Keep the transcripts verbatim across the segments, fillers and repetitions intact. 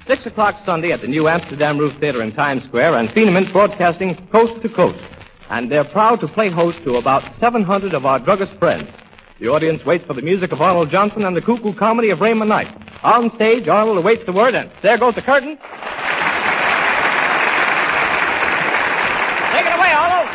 Six o'clock Sunday at the New Amsterdam Roof Theater in Times Square, and Phenomans broadcasting coast to coast. And they're proud to play host to about seven hundred of our druggist friends. The audience waits for the music of Arnold Johnson and the cuckoo comedy of Raymond Knight. On stage, Arnold awaits the word, and there goes the curtain. Take it away, Arnold.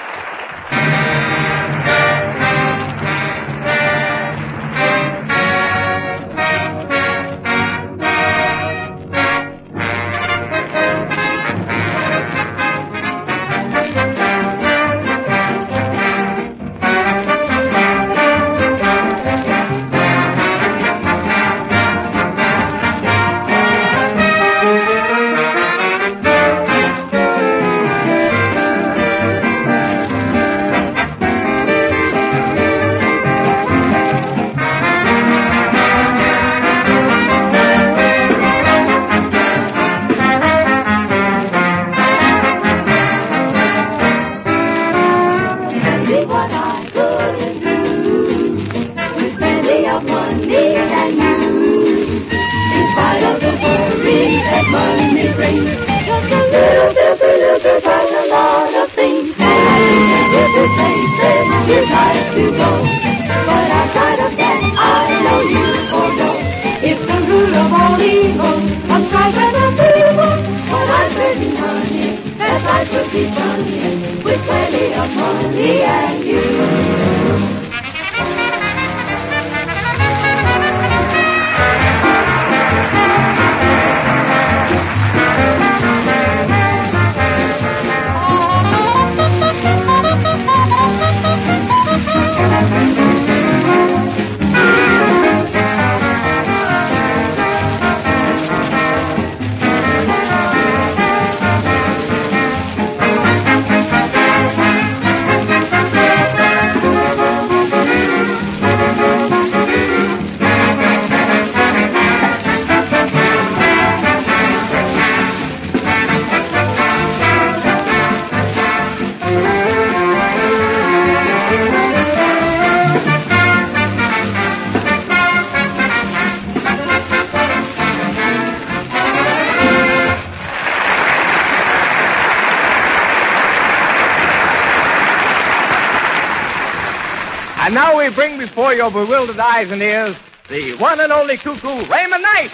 And now we bring before your bewildered eyes and ears the one and only cuckoo, Raymond Knight.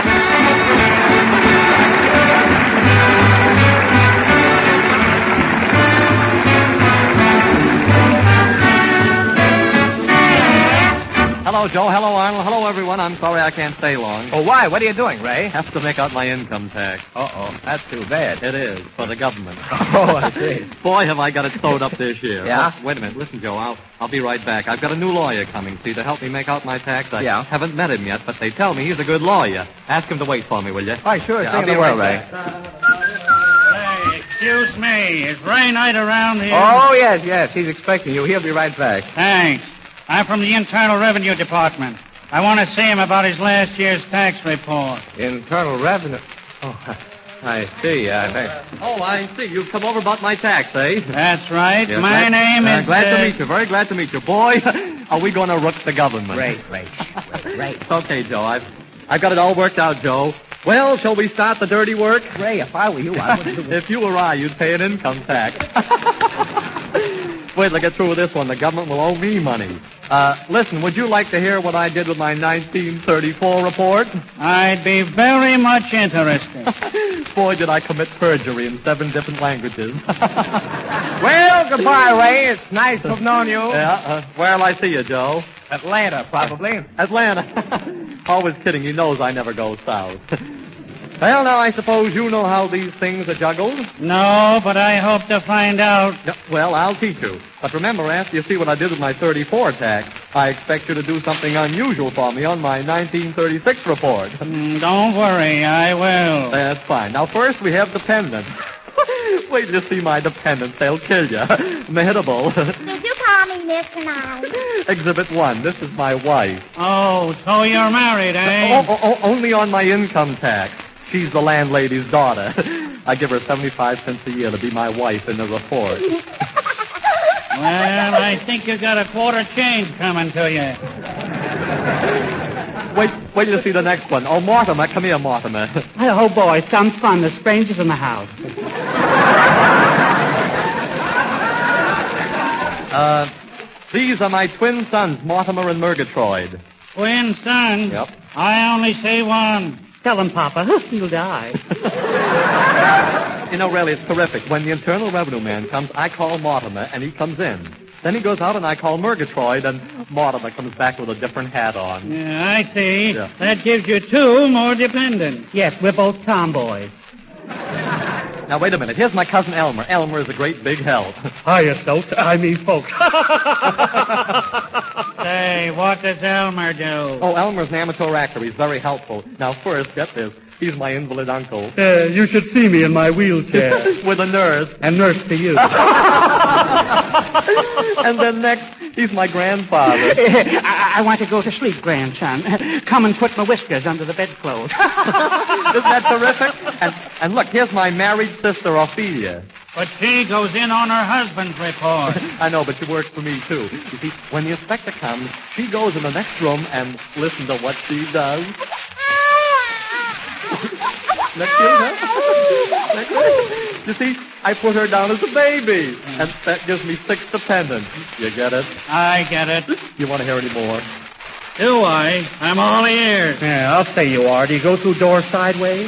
Hello, Joe. Hello, Arnold. Hello, everyone. I'm sorry I can't stay long. Oh, why? What are you doing, Ray? Have to make out my income tax. Uh-oh. That's too bad. It is, for the government. Oh, I see. Boy, have I got it sewed up this year. Yeah? Oh, wait a minute. Listen, Joe, I'll, I'll be right back. I've got a new lawyer coming, see, to help me make out my tax. I yeah. haven't met him yet, but they tell me he's a good lawyer. Ask him to wait for me, will you? Why, sure. Yeah, I'll I'll be be well, right Ray. Hey, excuse me. Is Ray Knight around here? Oh, yes, yes. He's expecting you. He'll be right back. Thanks. I'm from the Internal Revenue Department. I want to see him about his last year's tax report. Internal Revenue? Oh, I see. Uh, oh, I see. You've come over about my tax, eh? That's right. Yes, my that, name uh, is... Glad uh, to meet you. Very glad to meet you. Boy, are we going to rook the government. Ray, Ray, Ray, Ray. Okay, Joe. I've, I've got it all worked out, Joe. Well, shall we start the dirty work? Ray, if I were you, I wouldn't do it. If you were I, you'd pay an income tax. Wait till I get through with this one. The government will owe me money. Uh, listen, would you like to hear what I did with my nineteen thirty-four report? I'd be very much interested. Boy, did I commit perjury in seven different languages. Well, goodbye, Ray. It's nice to have known you. Yeah, uh, where'll I see you, Joe? Atlanta, probably. Atlanta. Always kidding. He knows I never go south. Well, now, I suppose you know how these things are juggled. No, but I hope to find out. No, well, I'll teach you. But remember, after you see what I did with my thirty-four tax, I expect you to do something unusual for me on my nineteen thirty-six report. Mm, don't worry, I will. That's fine. Now, first we have dependents. Wait till you see my dependents. They'll kill you. Mehitable. Did you call me Miss tonight? Exhibit one. This is my wife. Oh, so you're married, eh? Oh, oh, oh, only on my income tax. She's the landlady's daughter. I give her seventy-five cents a year to be my wife in the report. Well, I think you got a quarter change coming to you. wait, wait till you see the next one. Oh, Mortimer, come here, Mortimer. Oh, boy, some fun. The strangers in the house. Uh, these are my twin sons, Mortimer and Murgatroyd. Twin son? Yep. I only see one. Tell him, Papa. He'll die. You know, really, it's terrific. When the Internal Revenue man comes, I call Mortimer, and he comes in. Then he goes out, and I call Murgatroyd, and Mortimer comes back with a different hat on. Yeah, I see. Yeah. That gives you two more dependents. Yes, we're both tomboys. Now, wait a minute. Here's my cousin Elmer. Elmer is a great big help. Hiya, Stokes. I mean, folks. Say, what does Elmer do? Oh, Elmer's an amateur actor. He's very helpful. Now, first, get this. He's my invalid uncle. Uh, you should see me in my wheelchair. With a nurse. And nurse to you. And then next, he's my grandfather. I, I want to go to sleep, grandson. Come and put my whiskers under the bedclothes. Isn't that terrific? And, and look, here's my married sister, Ophelia. But she goes in on her husband's report. I know, but she works for me, too. You see, when the inspector comes, she goes in the next room and listen to what she does. Next cute, huh? Next cute. You see, I put her down as a baby, and that gives me six dependents. You get it? I get it. You want to hear any more? Do I? I'm all ears. Yeah, I'll say you are. Do you go through doors sideways?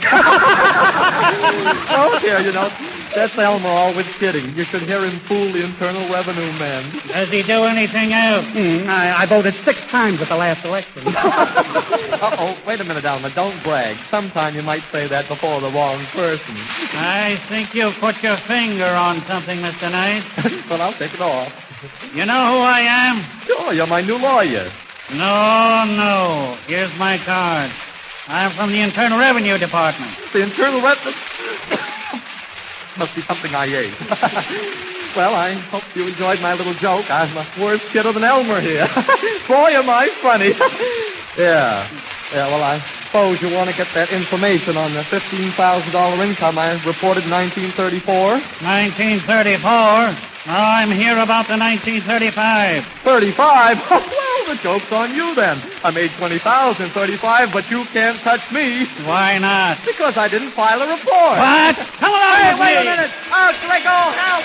Oh, dear, you know, that's Elmer always kidding. You should hear him fool the Internal Revenue man. Does he do anything else? Mm, I, I voted six times at the last election. Uh-oh, wait a minute, Elmer. Don't brag. Sometime you might say that before the wrong person. I think you've put your finger on something, Mister Knight. Well, I'll take it off. You know who I am? Sure, you're my new lawyer. No, no. Here's my card. I'm from the Internal Revenue Department. The Internal Revenue... Must be something I ate. Well, I hope you enjoyed my little joke. I'm a worse kidder than Elmer here. Boy, am I funny. Yeah. Yeah, well, I suppose you want to get that information on the fifteen thousand dollars income I reported in nineteen thirty-four. nineteen thirty-four? Now I'm here about the nineteen thirty-five. thirty-five? Well, the joke's on you then. I made twenty thousand thirty-five, but you can't touch me. Why not? Because I didn't file a report. What? Come along Hey, with wait me. a minute. Out, let go. Help.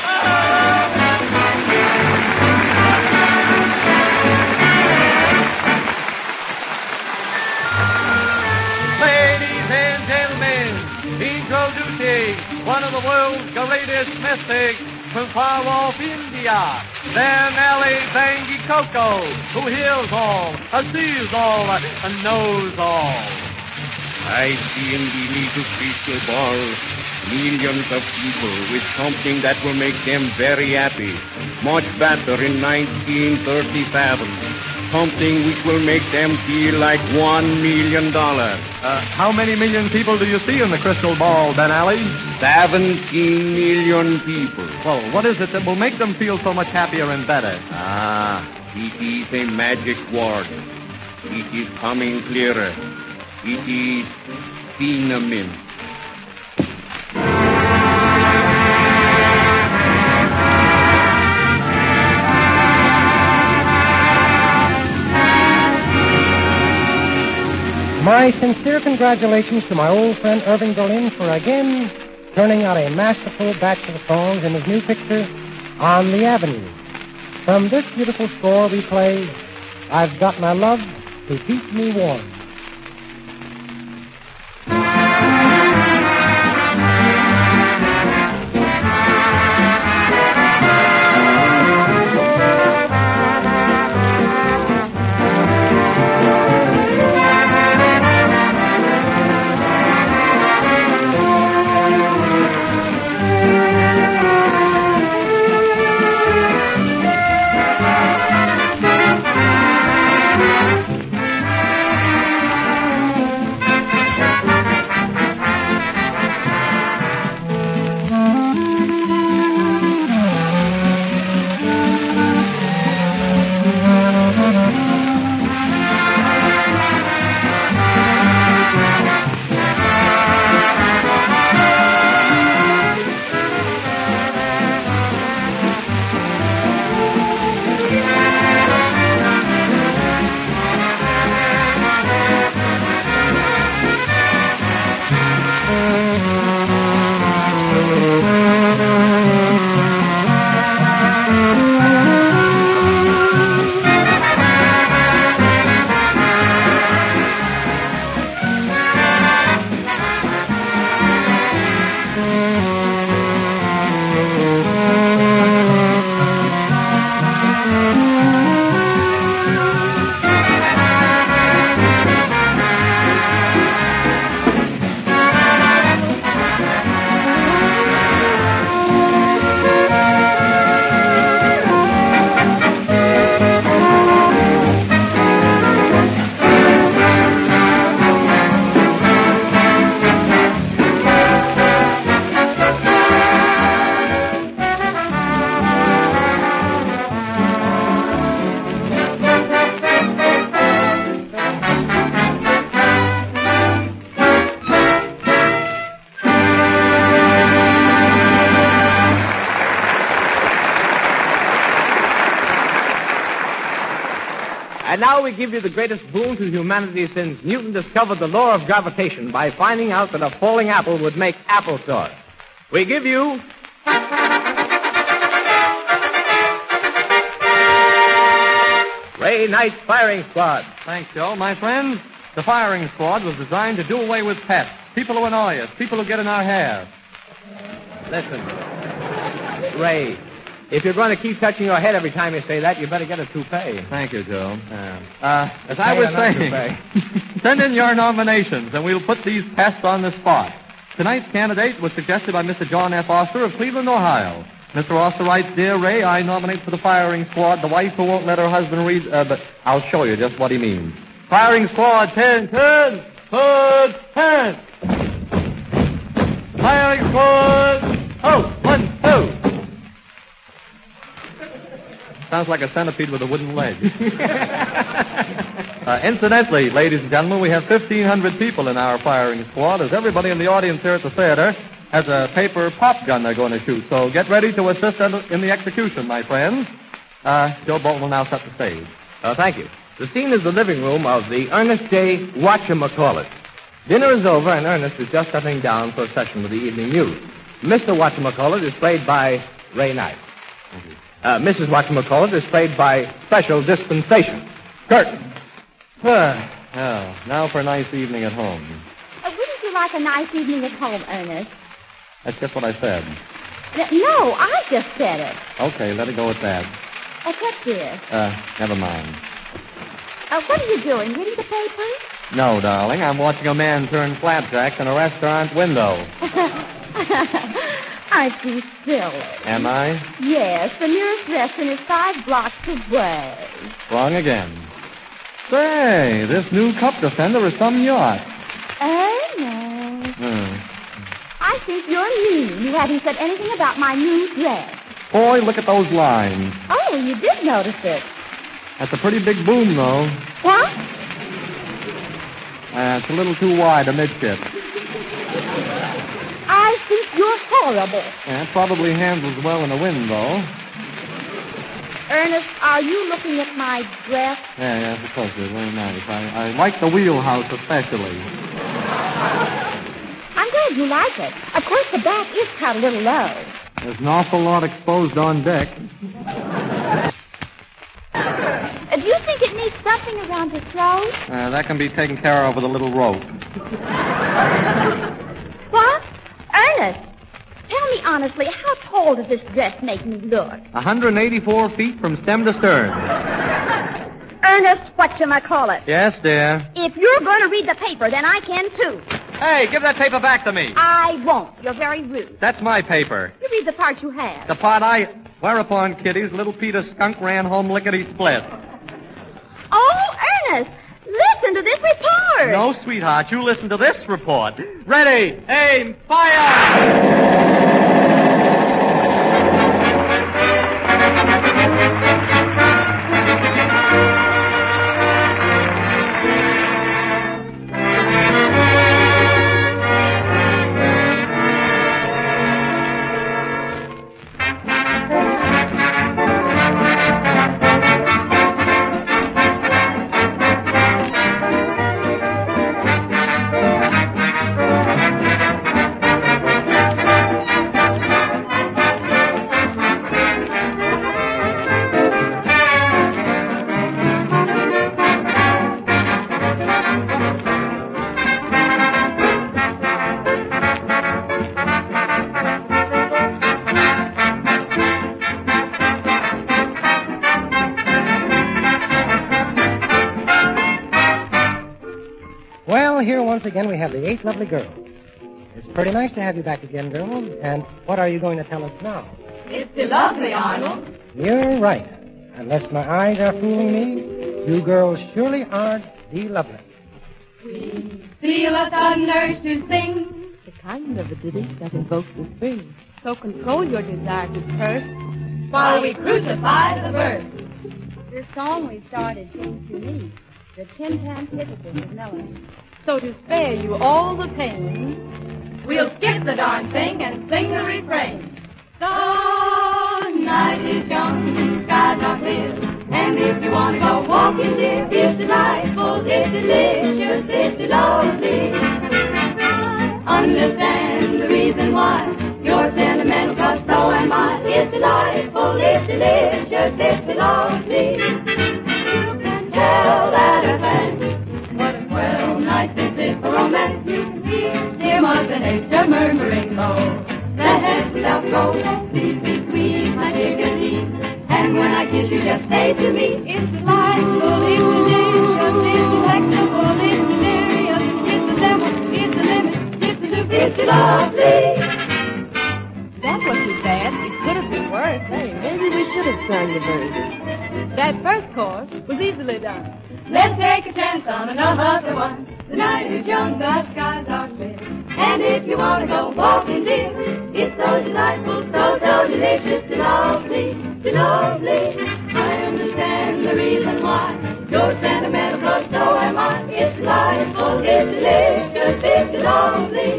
Ladies and gentlemen, introducing one of the world's greatest mystics from far off India, their Nelly Bangi Coco, who hears all, and sees all, and knows all. I see in the little crystal ball millions of people with something that will make them very happy. Much better in nineteen thirty-seven. Something which will make them feel like one million dollars. Uh, how many million people do you see in the crystal ball, Ben Alley? Seventeen million people. Well, what is it that will make them feel so much happier and better? Ah, it is a magic word. It is coming clearer. It is cinnamon. My sincere congratulations to my old friend Irving Berlin for again turning out a masterful batch of songs in his new picture, On the Avenue. From this beautiful score we play, I've Got My Love to Keep Me Warm. And now we give you the greatest boon to humanity since Newton discovered the law of gravitation by finding out that a falling apple would make applesauce. We give you... Ray Knight's Firing Squad. Thanks, Joe. My friends, the firing squad was designed to do away with pets, people who annoy us, people who get in our hair. Listen, Ray, if you're going to keep touching your head every time you say that, you better get a toupee. Thank you, Joe. Uh, Uh, as I was saying, send in your nominations, and we'll put these pests on the spot. Tonight's candidate was suggested by Mister John F. Oster of Cleveland, Ohio. Mister Oster writes, Dear Ray, I nominate for the firing squad the wife who won't let her husband read, uh, but I'll show you just what he means. Firing squad, ten, ten, ten, ten. Firing squad, oh, one, two. Sounds like a centipede with a wooden leg. uh, incidentally, ladies and gentlemen, we have fifteen hundred people in our firing squad, as everybody in the audience here at the theater has a paper pop gun they're going to shoot. So get ready to assist in the execution, my friends. Uh, Joe Bolton will now set the stage. Uh, thank you. The scene is the living room of the Ernest J. Watchamacallit. Dinner is over, and Ernest is just settling down for a session with the evening news. Mister Watchamacallit is played by Ray Knight. Uh, Missus Watchamacallit is played by Special Dispensation. Curtain. Well, now for a nice evening at home. Uh, wouldn't you like a nice evening at home, Ernest? That's just what I said. N- no, I just said it. Okay, let it go at that. Uh, what's this? Uh, never mind. Uh, what are you doing? Reading the papers? No, darling, I'm watching a man turn flapjacks in a restaurant window. Aren't you silly? Am I? Yes, the nearest restaurant is five blocks away. Wrong again. Say, this new cup defender is some yacht. Ernest. Hmm. I think you're mean. You haven't said anything about my new dress. Boy, look at those lines. Oh, you did notice it. That's a pretty big boom, though. What? Uh, it's a little too wide amidship. I think you're horrible. Yeah, it probably handles well in the wind, though. Ernest, are you looking at my dress? Yeah, yeah, of course it is. Very nice. I, I like the wheelhouse especially. I'm glad you like it. Of course, the back is cut a little low. There's an awful lot exposed on deck. Uh, do you think it needs something around the throat? Uh, that can be taken care of with a little rope. What? Ernest, tell me honestly, how tall does this dress make me look? one hundred eighty-four feet from stem to stern. Ernest, whatchamacallit? Yes, dear. If you're going to read the paper, then I can too. Hey, give that paper back to me. I won't. You're very rude. That's my paper. You read the part you have. The part I... Whereupon, kiddies, little Peter Skunk ran home lickety-split. Oh, Ernest, listen to this report. No, sweetheart, you listen to this report. Ready, aim, fire! once again we have the eight lovely girls. It's pretty nice to have you back again, girls. And what are you going to tell us now? It's the lovely, Arnold. You're right. Unless my eyes are fooling me, you girls surely aren't the lovely. We feel a sudden urge to sing. The kind of a ditty that invokes the spring. So control your desire to curse while we crucify the verse. This song we started seems to me the tin-pan antithesis of melody. So to spare you all the pain, we'll skip the darn thing and sing the refrain. The night is young, skies are clear, and if you want to go walking, dear, it's delightful, it's delicious, it's lovely. Understand the reason why you're sentimental, 'cause so am I. It's delightful, it's delicious, it's lovely. You can tell that a glance what a swell night this is for romance. You can hear dear Mother Nature murmuring low. The heads without go, please be sweet, my chickadee. And when I kiss you, just say to me, it's delightful, it's delicious, it's delectable, it's delirious, it's the lemon, it's the limit, it's the loop, it's lovely. That's what you said. It could have been worse. Hey, maybe we should have sung the verses. That first chorus was easily done. Let's take a chance on another one. The night is young, the skies are clear. And if you want to go walking, dear, it's so delightful, so, so delicious, so lovely, so lovely. I understand the reason why you're sentimental, 'cause so am I. It's delightful, it's delicious, it's lovely.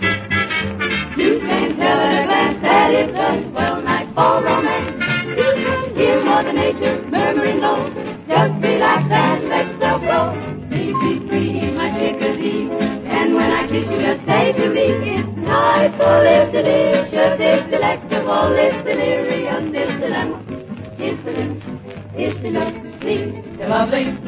You can tell at a glance that it's a swell night for romance. You can hear Mother Nature murmuring low. Just relax and let yourself go. Be, be sweet, my chickadee. And when I kiss you, just say to me, it's delightful, it's delicious, it's delectable, it's delirious, it's the lemon, it's the lemon, it's the lovely, the lovely.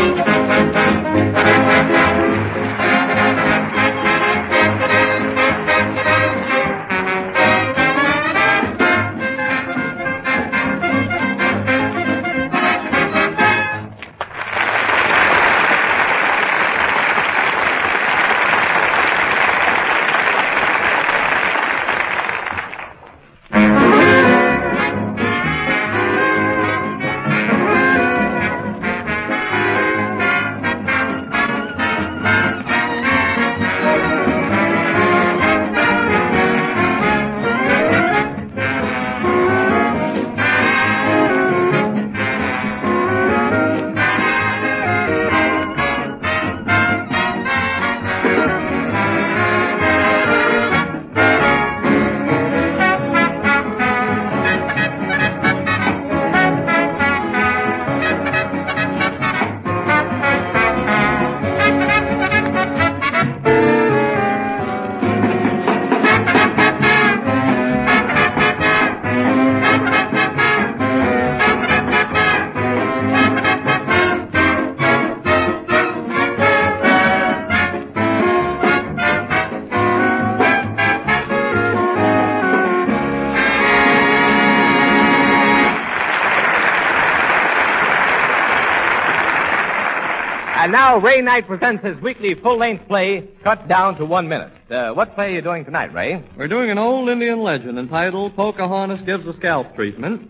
And now Ray Knight presents his weekly full-length play, cut down to one minute. Uh, what play are you doing tonight, Ray? We're doing an old Indian legend entitled Pocahontas Gives a Scalp Treatment,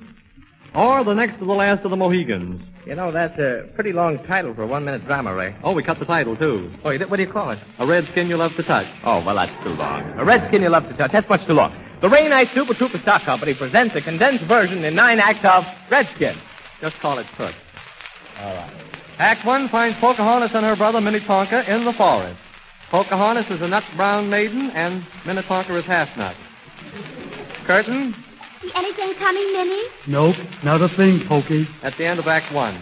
or The Next to the Last of the Mohegans. You know, that's a pretty long title for a one-minute drama, Ray. Oh, we cut the title, too. Oh, you did? What do you call it? A Redskin You Love to Touch. Oh, well, that's too long. A Redskin You Love to Touch. That's much too long. The Ray Knight Super Trooper Stock Company presents a condensed version in nine acts of Redskin. Just call it Toot. All right. Act one finds Pocahontas and her brother Minnetonka in the forest. Pocahontas is a nut-brown maiden, and Minnetonka is half-nut. Curtain. See anything coming, Minnie? Nope, not a thing, Pokey. At the end of Act one.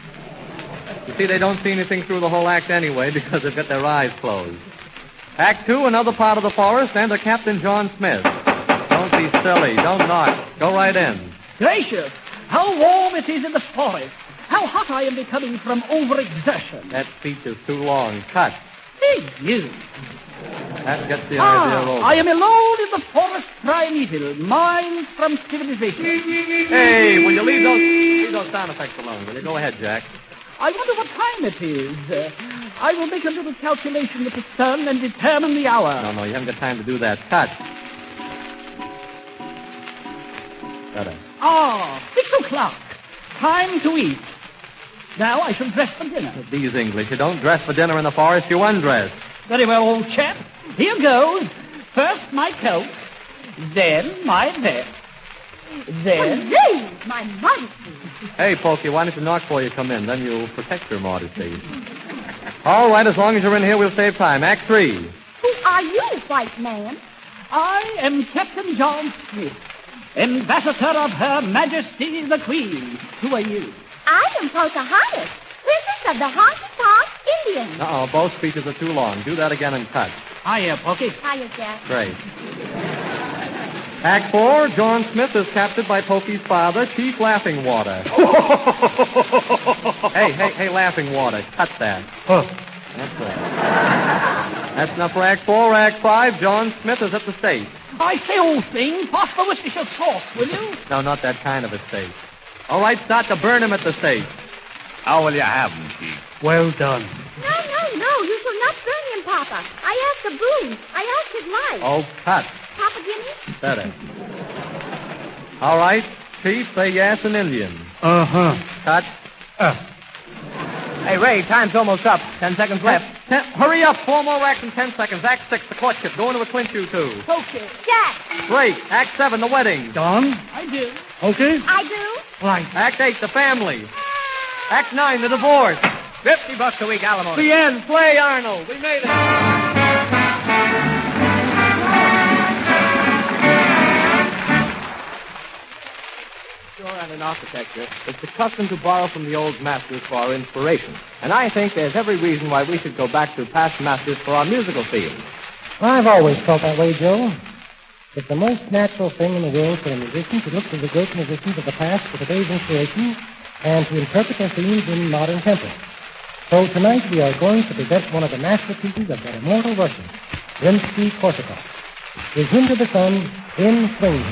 You see, they don't see anything through the whole act anyway because they've got their eyes closed. Act two, another part of the forest, and a Captain John Smith. Don't be silly. Don't knock. Go right in. Gracious, how warm it is in the forest. How hot I am becoming from overexertion. That speech is too long. Cut. Hey, you. That gets the ah, idea over. I am alone in the forest primeval, miles from civilization. Hey, will you leave those, leave those sound effects alone? Will you go ahead, Jack? I wonder what time it is. Uh, I will make a little calculation with the sun and determine the hour. No, no, you haven't got time to do that. Cut. Got it. Ah, six o'clock. Time to eat. Now I shall dress for dinner. These English, you don't dress for dinner in the forest, you undress. Very well, old chap. Here goes. First my coat, then my vest, then... Please, my modesty. Hey, Pokey, why don't you knock before you come in? Then you'll protect your modesty. All right, as long as you're in here, we'll save time. Act three. Who are you, white man? I am Captain John Smith, ambassador of Her Majesty the Queen. Who are you? I am Pocahontas, princess of the Honky Tonk Indians. Uh-oh, both speeches are too long. Do that again and cut. Hiya, Pokey. Hiya, Jack. Great. Act four, John Smith is captured by Pokey's father, Chief Laughing Water. hey, hey, hey, Laughing Water, cut that. Huh. That's it. That's enough for Act four. Act five, John Smith is at the stake. I say, old thing, pass the Worcestershire sauce, will you? No, not that kind of a stake. All right, start to burn him at the stake. How will you have him, Chief? Well done. No, no, no, you shall not burn him, Papa. I ask a boon. I ask his life. Oh, cut. Papa, give me? Better. All right, Chief, say yes in Indian. Uh-huh. Cut. Uh. Hey, Ray, time's almost up. Ten seconds left. Ten, hurry up. Four more acts in ten seconds. Act six, the courtship. Go into a clinch, you two. Okay. Jack. Break. Act seven, the wedding. Done? I do. Okay? I do. Right. Act eight, the family. Act nine, the divorce. Fifty bucks a week alimony. The end. Play, Arnold. We made it. And in architecture, it's the custom to borrow from the old masters for our inspiration. And I think there's every reason why we should go back to past masters for our musical theme. I've always felt that way, Joe. It's the most natural thing in the world for a musician to look to the great musicians of the past for today's inspiration and to interpret their themes in modern tempo. So tonight we are going to present one of the masterpieces of that immortal Russian, Rimsky-Korsakov. His Hymn to the Sun in swing.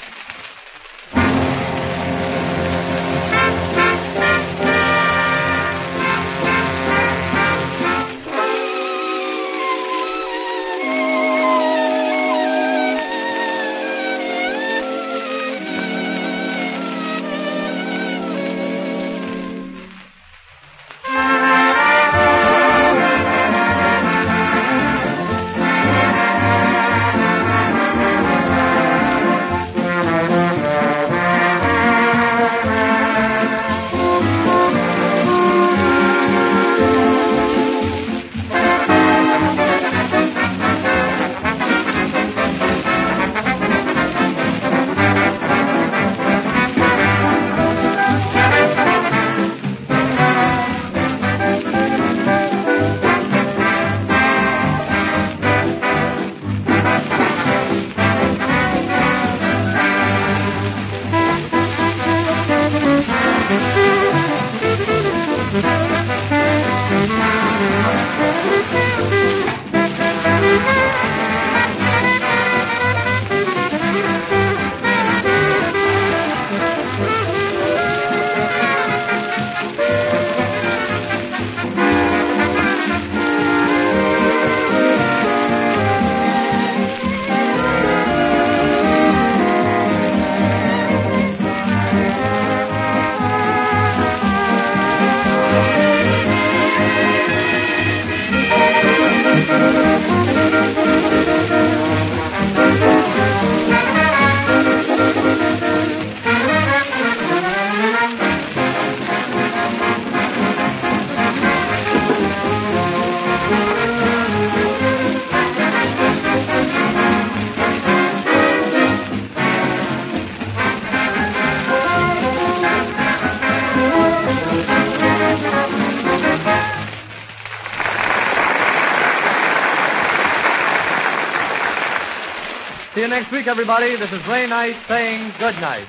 See you next week, everybody. This is Ray Knight saying good night.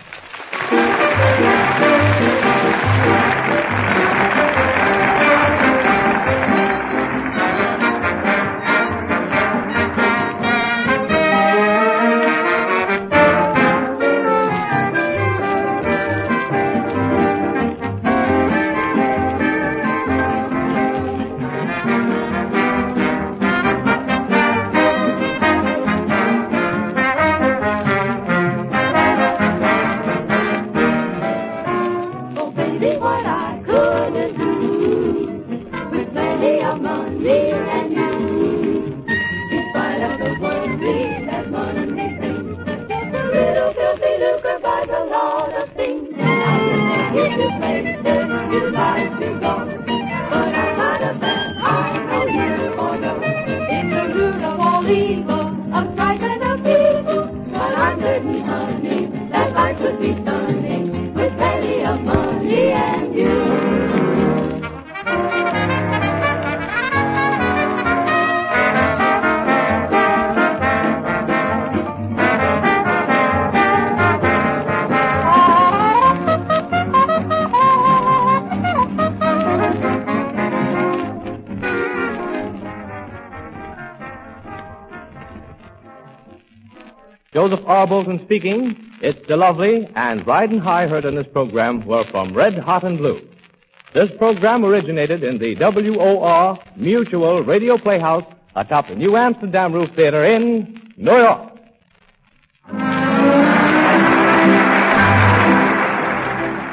Thank you. Joseph R. Bolton speaking. It's the lovely and riding high heard in this program were from Red Hot and Blue. This program originated in the W O R Mutual Radio Playhouse atop the New Amsterdam Roof Theater in New York.